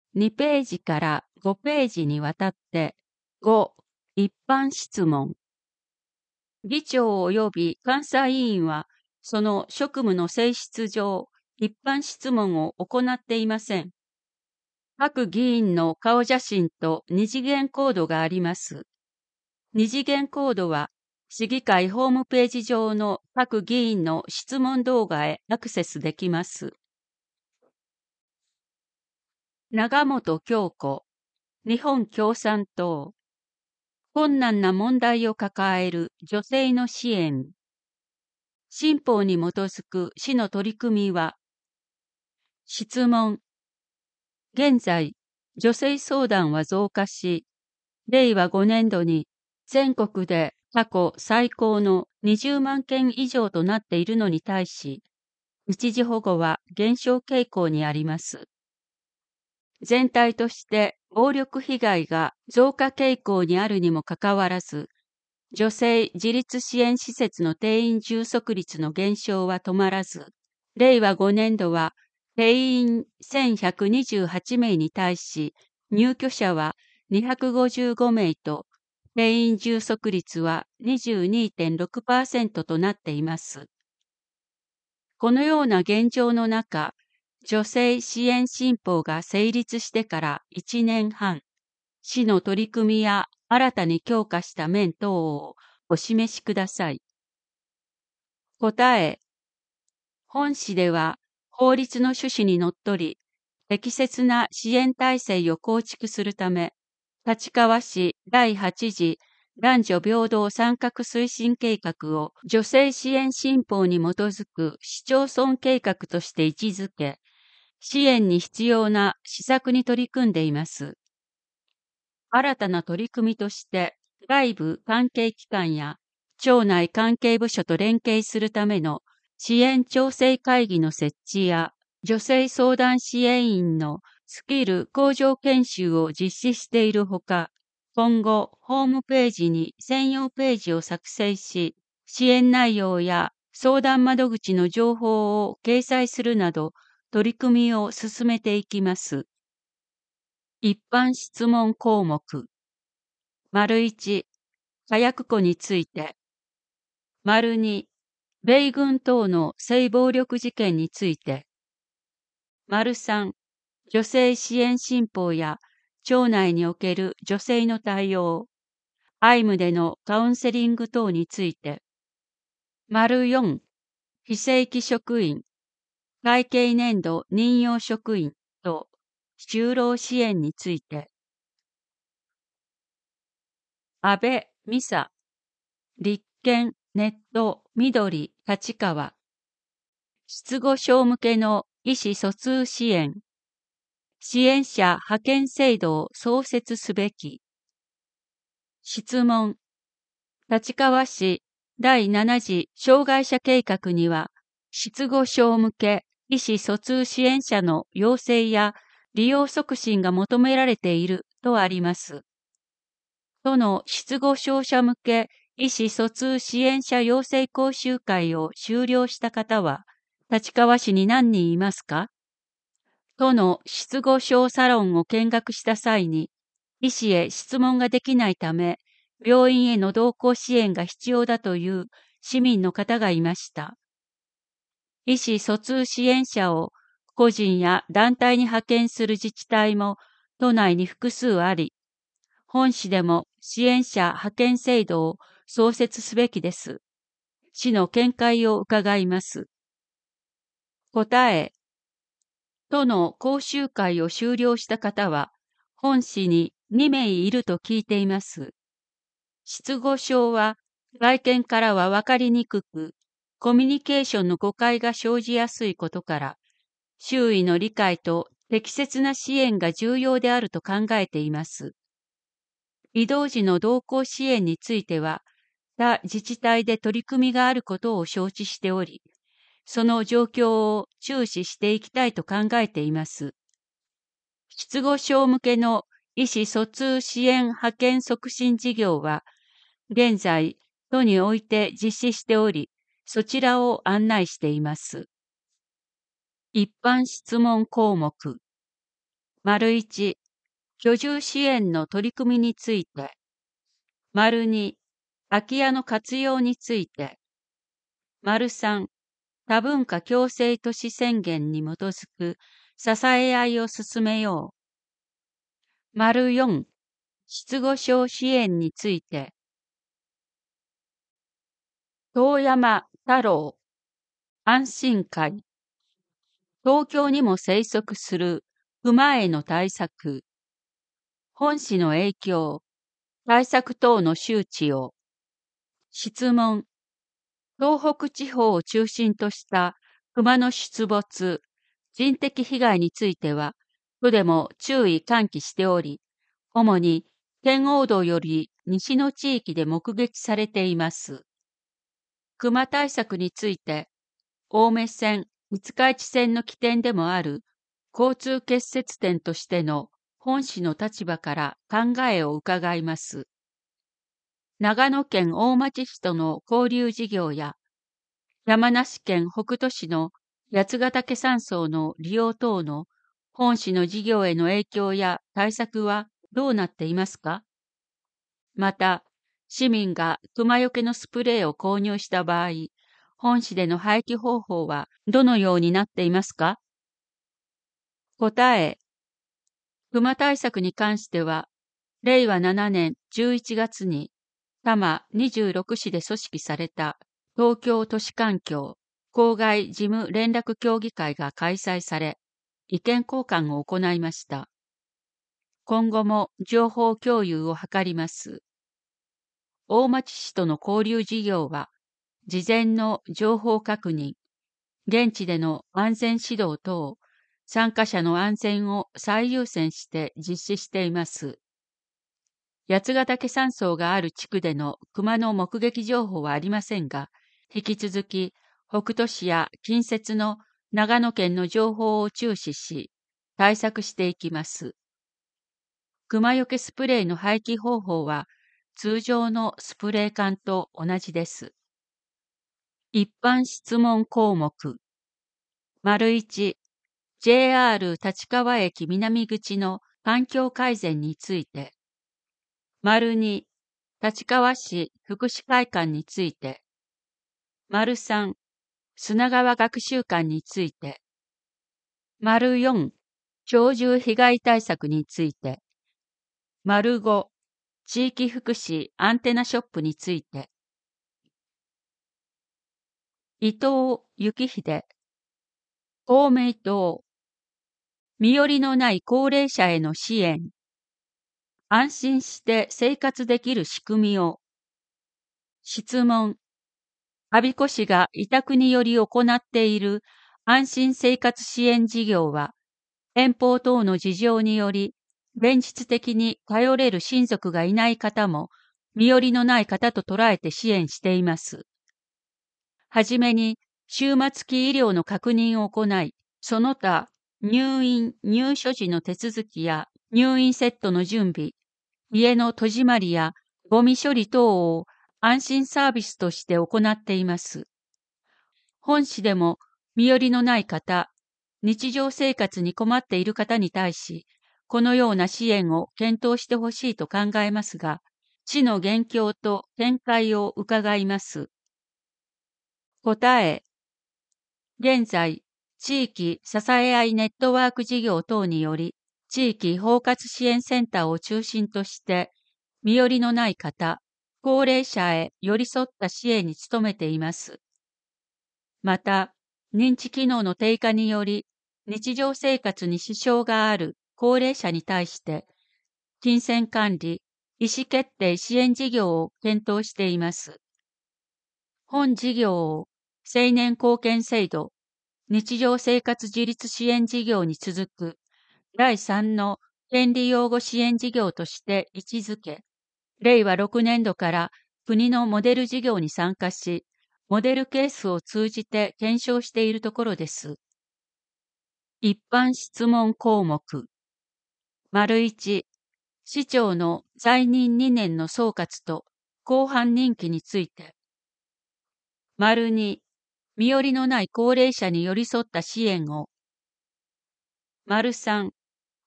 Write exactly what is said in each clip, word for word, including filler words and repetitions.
にページからごページにわたって、ご、一般質問。議長及び監査委員は、その職務の性質上、一般質問を行っていません。各議員の顔写真と二次元コードがあります。二次元コードは、市議会ホームページ上の各議員の質問動画へアクセスできます。長本京子、日本共産党。困難な問題を抱える女性の支援。新法に基づく市の取り組みは、質問。現在、女性相談は増加し、れいわごねんどに全国で過去最高のにじゅうまんけん以上となっているのに対し、一時保護は減少傾向にあります。全体として暴力被害が増加傾向にあるにもかかわらず、女性自立支援施設の定員充足率の減少は止まらず、れいわごねんどは定員せんひゃくにじゅうはちめいに対し、入居者はにひゃくごじゅうごめいと、定員充足率は にじゅうにてんろくパーセント となっています。このような現状の中、女性支援新法が成立してからいちねんはん、市の取り組みや新たに強化した面等をお示しください。答え、本市では法律の趣旨にのっとり、適切な支援体制を構築するため、立川市だいはち次男女平等参画推進計画を女性支援新法に基づく市町村計画として位置づけ、支援に必要な施策に取り組んでいます。新たな取り組みとして、外部関係機関や町内関係部署と連携するための支援調整会議の設置や、女性相談支援員のスキル向上研修を実施しているほか、今後、ホームページに専用ページを作成し、支援内容や相談窓口の情報を掲載するなど、取り組みを進めていきます。一般質問項目。丸いち、火薬庫について。丸に、米軍等の性暴力事件について。丸さん、女性支援新法や町内における女性の対応、アイムでのカウンセリング等について。丸よん、非正規職員、会計年度任用職員と就労支援について。安倍、美沙、立憲、ネット、緑、立川。失語症向けの意思疎通支援。支援者派遣制度を創設すべき。質問。立川市だいなな次障害者計画には、失語症向け意思疎通支援者の養成や利用促進が求められているとあります。都の失語症者向け意思疎通支援者養成講習会を修了した方は、立川市に何人いますか？都の失語症サロンを見学した際に、医師へ質問ができないため、病院への同行支援が必要だという市民の方がいました。意思疎通支援者を個人や団体に派遣する自治体も都内に複数あり、本市でも支援者派遣制度を創設すべきです。市の見解を伺います。答え。都の講習会を修了した方は、本市ににめいいると聞いています。失語症は外見からはわかりにくく、コミュニケーションの誤解が生じやすいことから、周囲の理解と適切な支援が重要であると考えています。移動時の同行支援については、他自治体で取り組みがあることを承知しており、その状況を注視していきたいと考えています。失語症向けの意思疎通支援派遣促進事業は、現在、都において実施しており、そちらを案内しています。一般質問項目。 丸一、居住支援の取り組みについて。丸二、空き家の活用について。丸三、多文化共生都市宣言に基づく支え合いを進めよう。丸四、失語症支援について。遠山太郎、安心会。東京にも生息する熊への対策。本市の影響、対策等の周知を。質問。東北地方を中心とした熊の出没、人的被害については、都でも注意喚起しており、主に圏央道より西の地域で目撃されています。熊対策について、青梅線、五日市線の起点でもある交通結節点としての本市の立場から考えを伺います。長野県大町市との交流事業や、山梨県北杜市の八ヶ岳山荘の利用等の本市の事業への影響や対策はどうなっていますか？また、市民が熊よけのスプレーを購入した場合、本市での廃棄方法はどのようになっていますか？答え。熊対策に関しては、れいわななねんじゅういちがつに多摩にじゅうろくしで組織された東京都市環境公害事務連絡協議会が開催され、意見交換を行いました。今後も情報共有を図ります。大町市との交流事業は、事前の情報確認、現地での安全指導等、参加者の安全を最優先して実施しています。八ヶ岳山荘がある地区での熊の目撃情報はありませんが、引き続き北杜市や近接の長野県の情報を注視し、対策していきます。熊よけスプレーの廃棄方法は、通常のスプレー缶と同じです。一般質問項目。丸一、ジェイアール 立川駅南口の環境改善について。丸二、立川市福祉会館について。丸三、砂川学習館について。丸四、鳥獣被害対策について。丸五、地域福祉アンテナショップについて。伊藤幸秀。公明党。身寄りのない高齢者への支援。安心して生活できる仕組みを。質問。我孫子市が委託により行っている安心生活支援事業は、遠方等の事情により、現実的に頼れる親族がいない方も、身寄りのない方と捉えて支援しています。はじめに、終末期医療の確認を行い、その他、入院・入所時の手続きや入院セットの準備、家の戸締まりやゴミ処理等を安心サービスとして行っています。本市でも身寄りのない方、日常生活に困っている方に対し、このような支援を検討してほしいと考えますが、市の現況と見解を伺います。答え。現在、地域支え合いネットワーク事業等により、地域包括支援センターを中心として、身寄りのない方、高齢者へ寄り添った支援に努めています。また、認知機能の低下により、日常生活に支障がある高齢者に対して、金銭管理、意思決定支援事業を検討しています。本事業を青年貢献制度、日常生活自立支援事業に続くだいさんの権利擁護支援事業として位置づけ、れいわろくねんどから国のモデル事業に参加し、モデルケースを通じて検証しているところです。一般質問項目。丸一、市長の在任にねんの総括と後半任期について。丸二、身寄りのない高齢者に寄り添った支援を。丸三、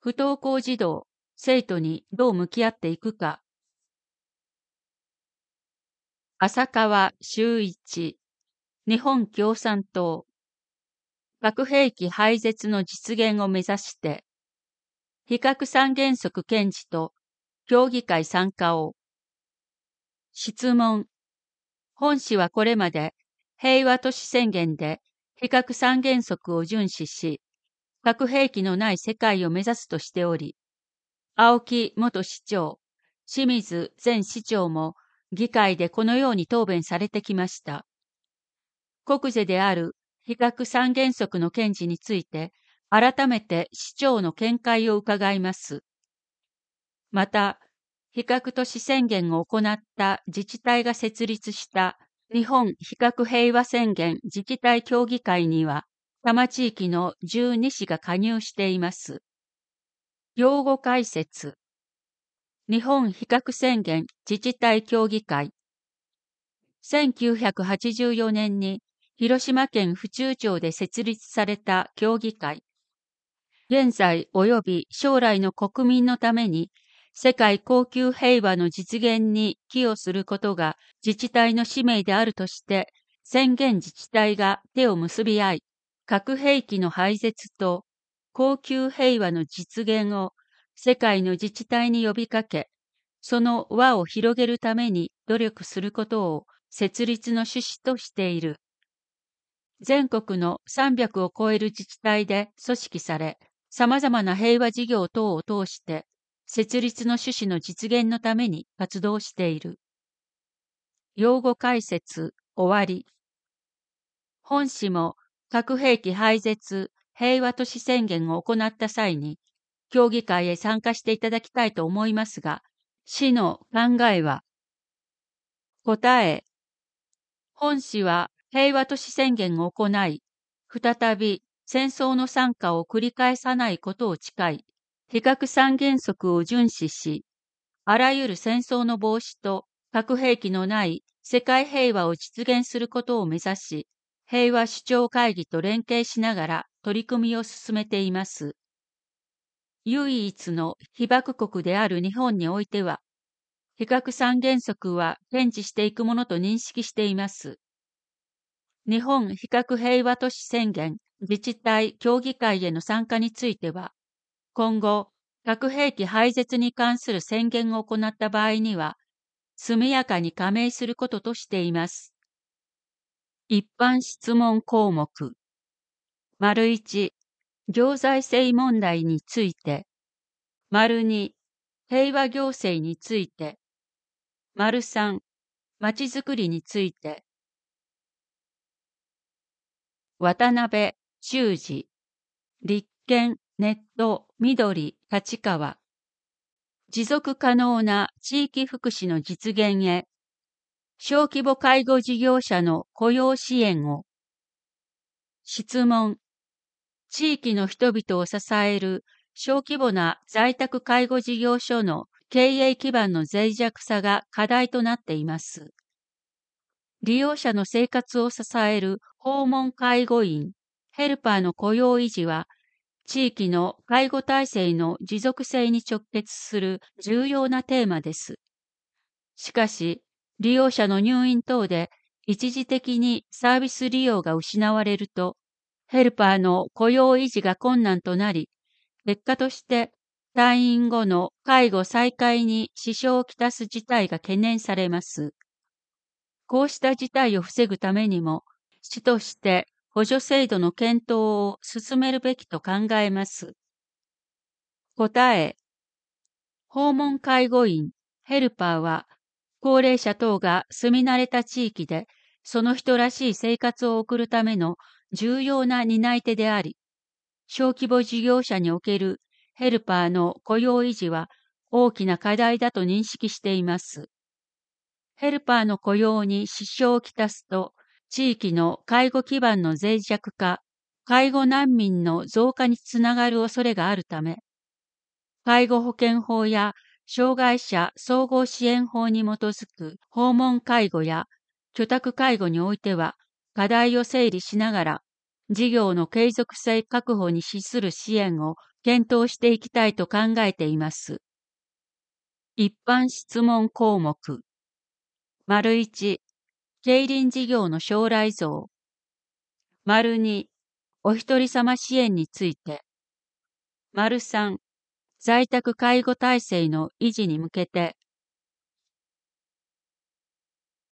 不登校児童、生徒にどう向き合っていくか。浅川修一、日本共産党。核兵器廃絶の実現を目指して、非核三原則堅持と協議会参加を。質問。本市はこれまで平和都市宣言で非核三原則を遵守し、核兵器のない世界を目指すとしており、青木元市長、清水前市長も議会でこのように答弁されてきました。国是である非核三原則の堅持について、改めて市長の見解を伺います。また、非核都市宣言を行った自治体が設立した日本非核平和宣言自治体協議会には、多摩地域のじゅうに市が加入しています。用語解説。日本非核宣言自治体協議会。せんきゅうひゃくはちじゅうよねんに広島県府中町で設立された協議会。現在及び将来の国民のために世界恒久平和の実現に寄与することが自治体の使命であるとして宣言自治体が手を結び合い、核兵器の廃絶と恒久平和の実現を世界の自治体に呼びかけ、その輪を広げるために努力することを設立の趣旨としている。全国のさんびゃくを超える自治体で組織され、様々な平和事業等を通して、設立の趣旨の実現のために活動している。用語解説終わり。本市も核兵器廃絶平和都市宣言を行った際に、協議会へ参加していただきたいと思いますが、市の考えは、答え、本市は平和都市宣言を行い、再び戦争の惨禍を繰り返さないことを誓い、非核三原則を遵守し、あらゆる戦争の防止と核兵器のない世界平和を実現することを目指し、平和首長会議と連携しながら取り組みを進めています。唯一の被爆国である日本においては、非核三原則は堅持していくものと認識しています。日本非核平和都市宣言自治体協議会への参加については、今後、核兵器廃絶に関する宣言を行った場合には、速やかに加盟することとしています。一般質問項目。丸一、行財政問題について。丸二、平和行政について。丸三、まちづくりについて。渡辺修二、立憲、ネット、緑、立川。持続可能な地域福祉の実現へ、小規模介護事業者の雇用支援を。質問。地域の人々を支える小規模な在宅介護事業所の経営基盤の脆弱さが課題となっています。利用者の生活を支える訪問介護員、ヘルパーの雇用維持は、地域の介護体制の持続性に直結する重要なテーマです。しかし、利用者の入院等で一時的にサービス利用が失われると、ヘルパーの雇用維持が困難となり、結果として退院後の介護再開に支障をきたす事態が懸念されます。こうした事態を防ぐためにも、市として補助制度の検討を進めるべきと考えます。答え。訪問介護員、ヘルパーは、高齢者等が住み慣れた地域で、その人らしい生活を送るための重要な担い手であり、小規模事業者におけるヘルパーの雇用維持は大きな課題だと認識しています。ヘルパーの雇用に支障をきたすと、地域の介護基盤の脆弱化、介護難民の増加につながる恐れがあるため、介護保険法や障害者総合支援法に基づく訪問介護や居宅介護においては、課題を整理しながら、事業の継続性確保に資する支援を検討していきたいと考えています。一般質問項目。丸いち、競輪事業の将来像。丸に、お一人様支援について。丸さん、在宅介護体制の維持に向けて